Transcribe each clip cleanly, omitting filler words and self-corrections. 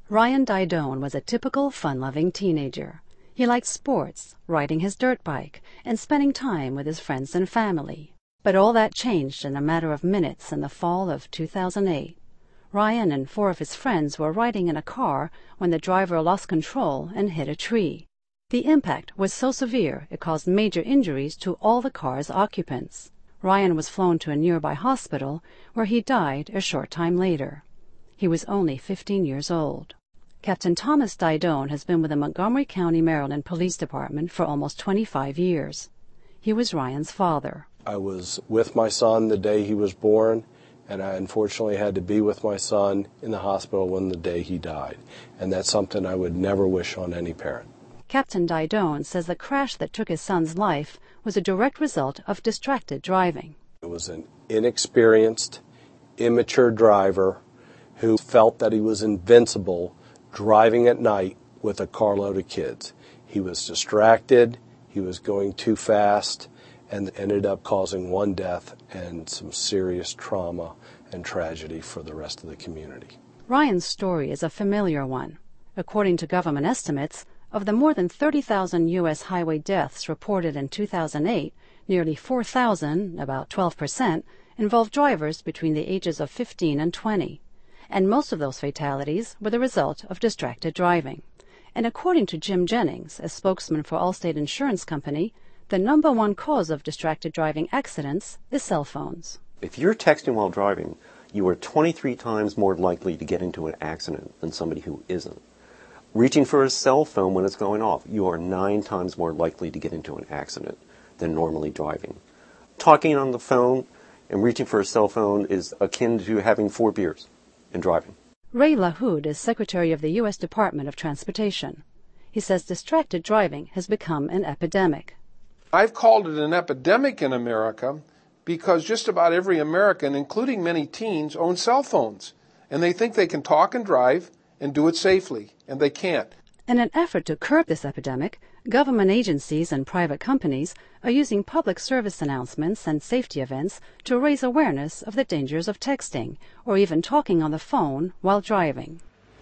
Ryan Didone was a typical fun-loving teenager. He liked sports, riding his dirt bike, and spending time with his friends and family. But all that changed in a matter of minutes in the fall of 2008. Ryan and 4 of his friends were riding in a car when the driver lost control and hit a tree. The impact was so severe it caused major injuries to all the car's occupants. Ryan was flown to a nearby hospital where he died a short time later. He was only 15 years old. Captain Thomas Didone has been with the Montgomery County, Maryland Police Department for almost 25 years. He was Ryan's father. I was with my son the day he was born, and I unfortunately had to be with my son in the hospital when the day he died. And that's something I would never wish on any parent. Captain Didone says the crash that took his son's life was a direct result of distracted driving. It was an inexperienced, immature driver who felt that he was invincible driving at night with a carload of kids. He was distracted, he was going too fast, and ended up causing 1 death and some serious trauma and tragedy for the rest of the community. Ryan's story is a familiar one. According to government estimates, of the more than 30,000 U.S. highway deaths reported in 2008, nearly 4,000, about 12%, involved drivers between the ages of 15 and 20. And most of those fatalities were the result of distracted driving. And according to Jim Jennings, a spokesman for Allstate Insurance Company, the number 1 cause of distracted driving accidents is cell phones. If you're texting while driving, you are 23 times more likely to get into an accident than somebody who isn't. Reaching for a cell phone when it's going off, you are 9 times more likely to get into an accident than normally driving. Talking on the phone and reaching for a cell phone is akin to having 4 beers and driving. Ray LaHood is Secretary of the U.S. Department of Transportation. He says distracted driving has become an epidemic. I've called it an epidemic in America because just about every American, including many teens, owns cell phones. And they think they can talk and drive and do it safely, and they can't. In an effort to curb this epidemic, government agencies and private companies are using public service announcements and safety events to raise awareness of the dangers of texting or even talking on the phone while driving.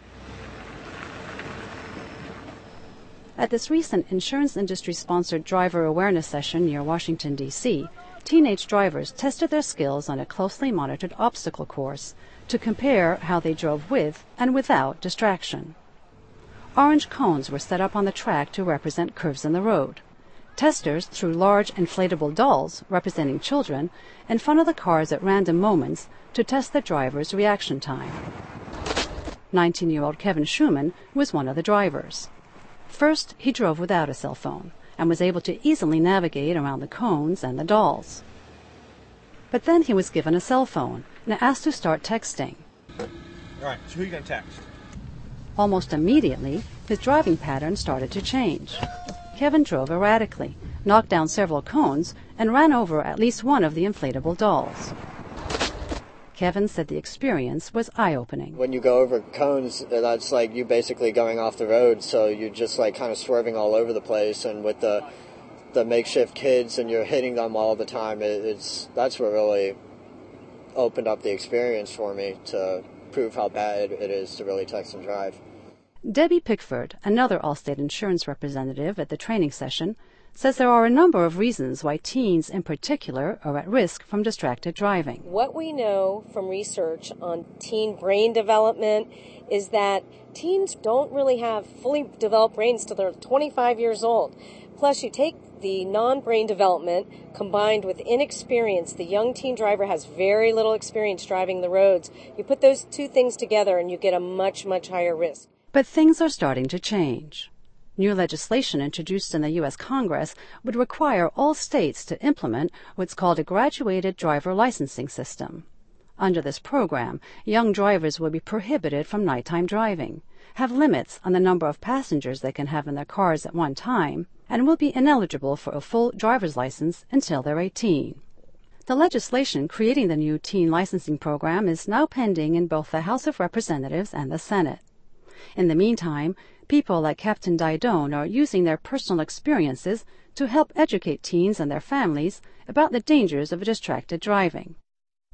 At this recent insurance industry-sponsored driver awareness session near Washington, D.C., teenage drivers tested their skills on a closely monitored obstacle course to compare how they drove with and without distraction. Orange cones were set up on the track to represent curves in the road. Testers threw large inflatable dolls representing children in front of the cars at random moments to test the driver's reaction time. 19-year-old Kevin Schumann was one of the drivers. First, he drove without a cell phone and was able to easily navigate around the cones and the dolls. But then he was given a cell phone and asked to start texting. All right, so who are you going to text? Almost immediately, his driving pattern started to change. Kevin drove erratically, knocked down several cones, and ran over at least one of the inflatable dolls. Kevin said the experience was eye-opening. When you go over cones, that's like you basically going off the road, so you're just like kind of swerving all over the place, and with the makeshift kids and you're hitting them all the time, that's what really opened up the experience for me to prove how bad it is to really text and drive. Debbie Pickford, another Allstate insurance representative at the training session, says there are a number of reasons why teens in particular are at risk from distracted driving. What we know from research on teen brain development is that teens don't really have fully developed brains till they're 25 years old. Plus, you take the non-brain development combined with inexperience. The young teen driver has very little experience driving the roads. You put those 2 things together and you get a much, much higher risk. But things are starting to change. New legislation introduced in the U.S. Congress would require all states to implement what's called a graduated driver licensing system. Under this program, young drivers will be prohibited from nighttime driving, have limits on the number of passengers they can have in their cars at one time, and will be ineligible for a full driver's license until they're 18. The legislation creating the new teen licensing program is now pending in both the House of Representatives and the Senate. In the meantime, people like Captain Didone are using their personal experiences to help educate teens and their families about the dangers of distracted driving.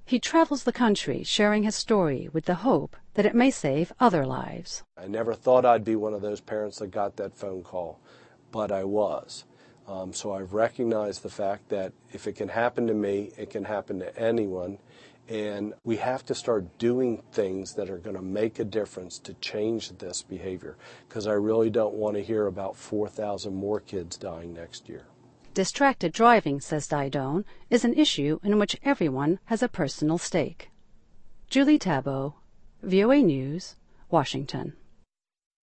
He travels the country sharing his story with the hope that it may save other lives. I never thought I'd be one of those parents that got that phone call, but I was. So I've recognized the fact that if it can happen to me, it can happen to anyone. And we have to start doing things that are going to make a difference to change this behavior, because I really don't want to hear about 4,000 more kids dying next year. Distracted driving, says Didone, is an issue in which everyone has a personal stake. Julie Tabot, VOA News, Washington.